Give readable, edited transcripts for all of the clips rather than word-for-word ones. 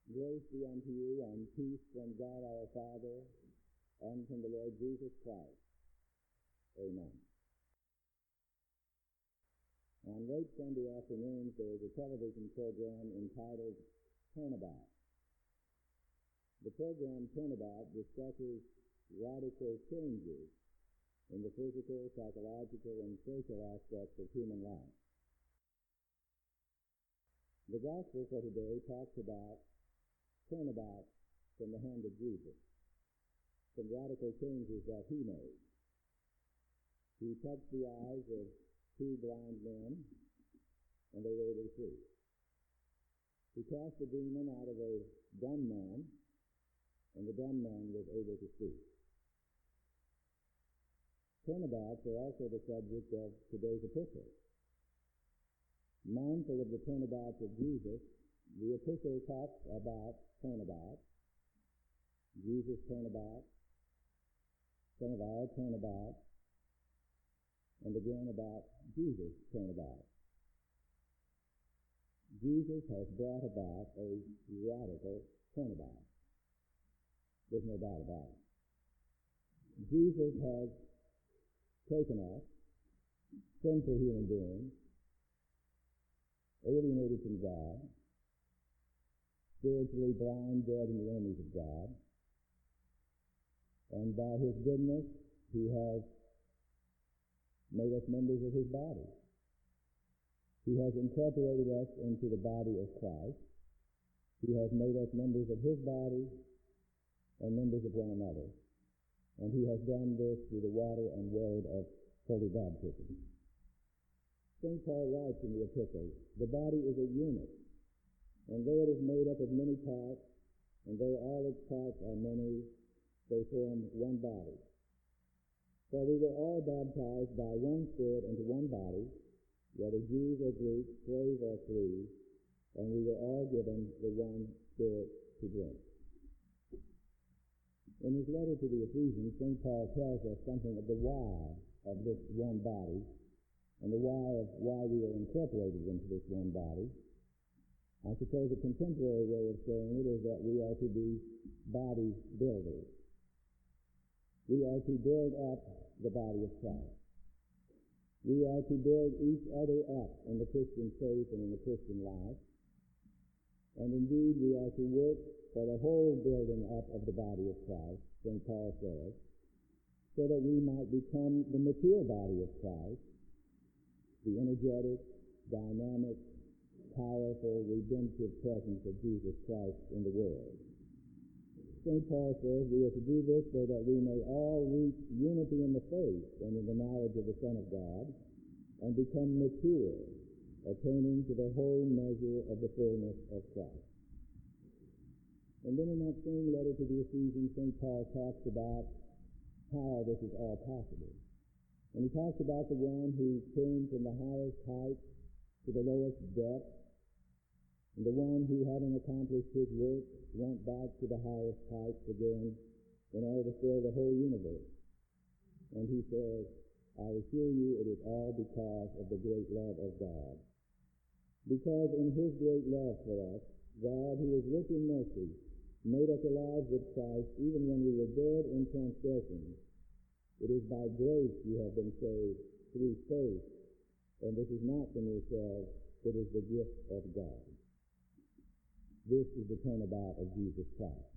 Grace be unto you and peace from God our Father and from the Lord Jesus Christ. Amen. On late Sunday afternoons, there is a television program entitled Turnabout. The program Turnabout discusses radical changes in the physical, psychological, and social aspects of human life. The gospel for today talks about turnabout from the hand of Jesus, some radical changes that he made. He touched the eyes of two blind men, and they were able to see. He cast the demon out of a dumb man, and the dumb man was able to speak. Turnabouts are also the subject of today's epistle. Mindful of the turnabouts of Jesus, the epistle talks about turnabout, Jesus' turnabout, some of our turnabout, and again about Jesus' turnabout. Jesus has brought about a radical turnabout. There's no doubt about it. Jesus has taken us, sinful human beings, alienated from God, spiritually blind, dead, and enemies of God, and by his goodness, he has made us members of his body. He has incorporated us into the body of Christ. He has made us members of his body and members of one another. And he has done this through the water and word of holy baptism. St. Paul writes in the epistle, the body is a unit, and though it is made up of many parts, and though all its parts are many, they form one body. For we were all baptized by one Spirit into one body, whether Jews or Greeks, slave or free, and we were all given the one Spirit to drink. In his letter to the Ephesians, St. Paul tells us something of the why of this one body, and the why we are incorporated into this one body. I suppose a contemporary way of saying it is that we are to be body builders. We are to build up the body of Christ. We are to build each other up in the Christian faith and in the Christian life. And indeed, we are to work for the whole building up of the body of Christ, St. Paul says, so that we might become the mature body of Christ, the energetic, dynamic, powerful, redemptive presence of Jesus Christ in the world. St. Paul says we are to do this so that we may all reach unity in the faith and in the knowledge of the Son of God and become mature, attaining to the whole measure of the fullness of Christ. And then in that same letter to the Ephesians, St. Paul talks about how this is all possible. And he talks about the one who came from the highest height to the lowest depth, and the one who, having accomplished his work, went back to the highest heights again in order to fill the whole universe. And he says, I assure you it is all because of the great love of God. Because in his great love for us, God, who is rich in mercy, made us alive with Christ even when we were dead in transgressions. It is by grace you have been saved through faith, and this is not from yourselves, it is the gift of God. This is the turnabout of Jesus Christ.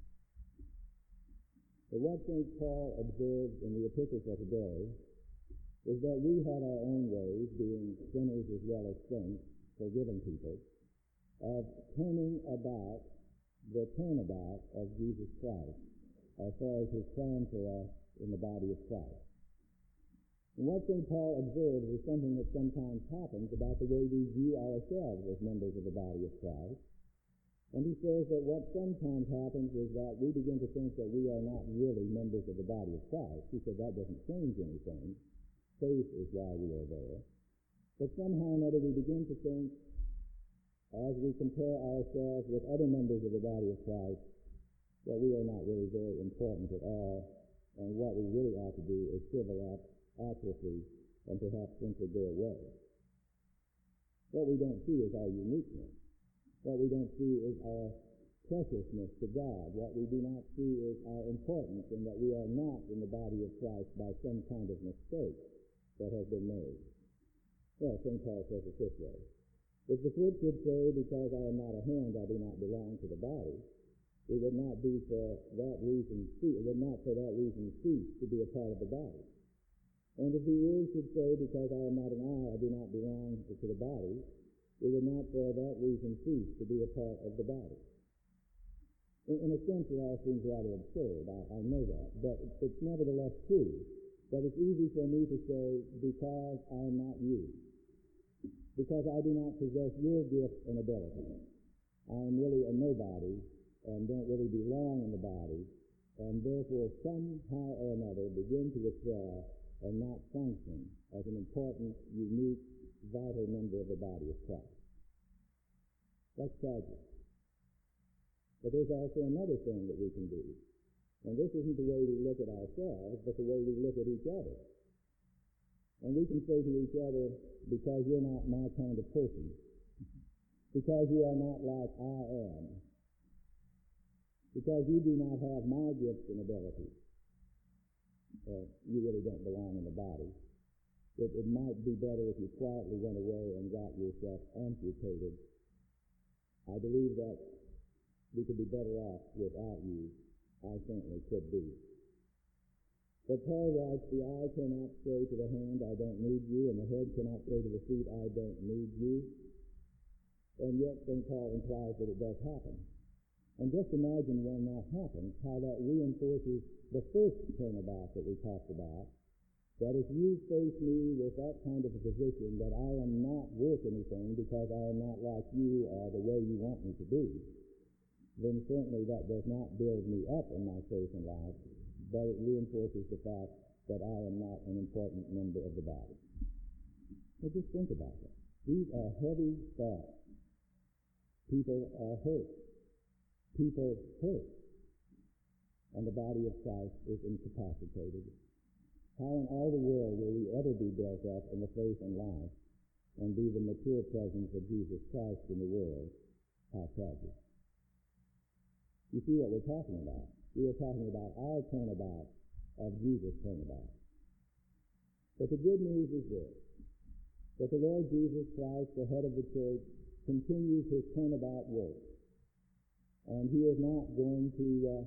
But what St. Paul observed in the epistle for today is that we had our own ways, being sinners as well as saints, forgiven people, of turning about the turnabout of Jesus Christ as far as his plan for us in the body of Christ. And what St. Paul observes is something that sometimes happens about the way we view ourselves as members of the body of Christ. And he says that what sometimes happens is that we begin to think that we are not really members of the body of Christ. He said that doesn't change anything. Faith is why we are there. But somehow or another we begin to think, as we compare ourselves with other members of the body of Christ, that we are not really very important at all, and what we really ought to do is shrivel up, atrophy, and perhaps simply go away. What we don't see is our uniqueness. What we don't see is our preciousness to God. What we do not see is our importance in that we are not in the body of Christ by some kind of mistake that has been made. Well, St. Paul says it this way. If the foot should say, because I am not a hand, I do not belong to the body, it would not for that reason cease to be a part of the body. And if the ear should say, because I am not an eye, I do not belong to the body, it would not for that reason cease to be a part of the body. In a sense, it all seems rather absurd. I know that. But it's nevertheless true that it's easy for me to say, because I am not you, because I do not possess your gifts and abilities, I am really a nobody and don't really belong in the body, and therefore somehow or another begin to withdraw and not function as an important, unique, vital member of the body of Christ. That's tragic. But there's also another thing that we can do. And this isn't the way we look at ourselves, but the way we look at each other. And we can say to each other, because you're not my kind of person, because you are not like I am, because you do not have my gifts and abilities, you really don't belong in the body. It might be better if you quietly went away and got yourself amputated. I believe that we could be better off without you. I certainly could be. But Paul writes, the eye cannot say to the hand, I don't need you, and the head cannot say to the feet, I don't need you. And yet St. Paul implies that it does happen. And just imagine when that happens, how that reinforces the first turnabout that we talked about, that if you face me with that kind of a position that I am not worth anything because I am not like you or the way you want me to be, then certainly that does not build me up in my faith and life, but it reinforces the fact that I am not an important member of the body. So just think about that. These are heavy thoughts. People are hurt. People hurt. And the body of Christ is incapacitated. How in all the world will we ever be built up in the faith and life and be the mature presence of Jesus Christ in the world? How tragic. You see what we're talking about. We are talking about our turnabout of Jesus' turnabout. But the good news is this, that the Lord Jesus Christ, the head of the church, continues his turnabout work. And he is not going to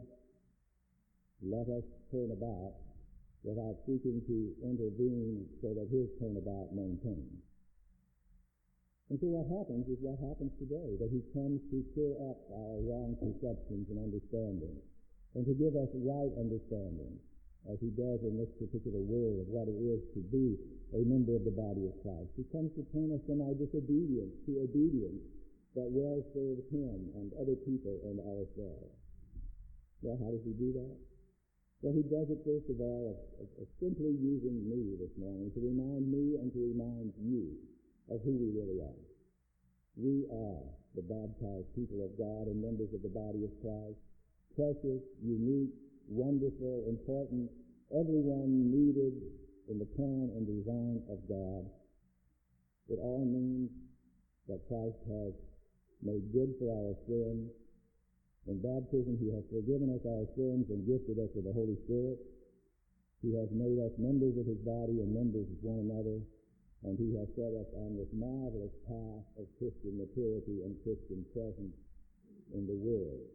let us turn about without seeking to intervene so that his turnabout maintains. And so what happens is what happens today, that he comes to clear up our wrong perceptions and understanding, and to give us right understanding, as he does in this particular word of what it is to be a member of the body of Christ. He comes to turn us from our disobedience to obedience that well serves him and other people and ourselves. Well, how does he do that? Well, he does it first of all of simply using me this morning to remind me and to remind you of who we really are. We are the baptized people of God and members of the body of Christ, precious, unique, wonderful, important, everyone needed in the plan and design of God. It all means that Christ has made good for our sins. In baptism, he has forgiven us our sins and gifted us with the Holy Spirit. He has made us members of his body and members of one another, and he has set us on this marvelous path of Christian maturity and Christian presence in the world.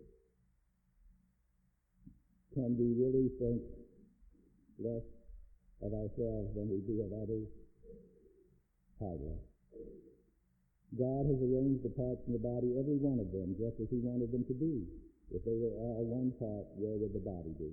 Can we really think less of ourselves than we do of others? Hardly. God has arranged the parts in the body, every one of them, just as he wanted them to be. If they were all one part, where would the body be?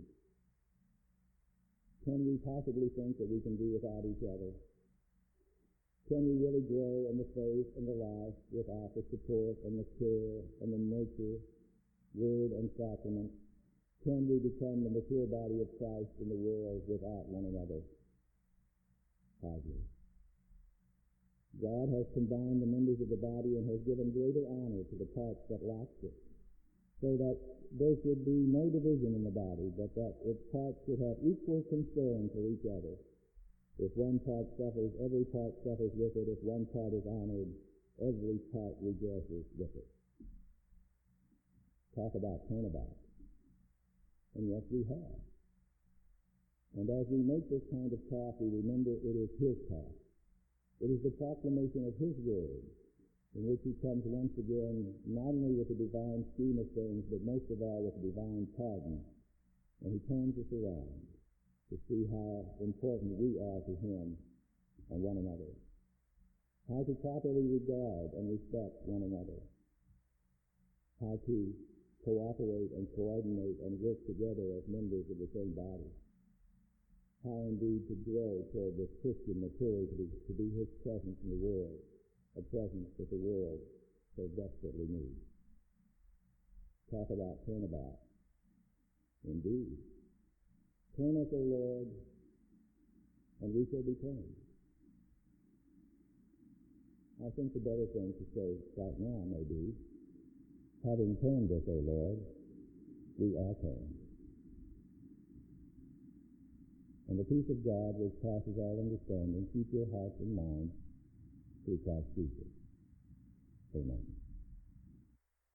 Can we possibly think that we can do without each other? Can we really grow in the faith and the life without the support and the care and the nurture, word and sacrament? Can we become the mature body of Christ in the world without one another? Hardly. God has combined the members of the body and has given greater honor to the parts that lacked it, so that there should be no division in the body, but that its parts should have equal concern for each other. If one part suffers, every part suffers with it. If one part is honored, every part rejoices with it. talk about turnabout. And yes, we have. And as we make this kind of talk, we remember it is his talk. It is the proclamation of his word, in which he comes once again, not only with the divine scheme of things, but most of all with divine pardon. And he turns us around to see how important we are to him and one another. How to properly regard and respect one another. How to cooperate and coordinate and work together as members of the same body. How indeed to grow toward this Christian maturity, to be his presence in the world, a presence that the world so desperately needs. Talk about turnabout. Indeed. Turn us, O Lord, and we shall be turned. I think the better thing to say right now may be, having turned us, O Lord, we are turned. And the peace of God, which passes all understanding, keep your hearts and minds through Christ Jesus. Amen.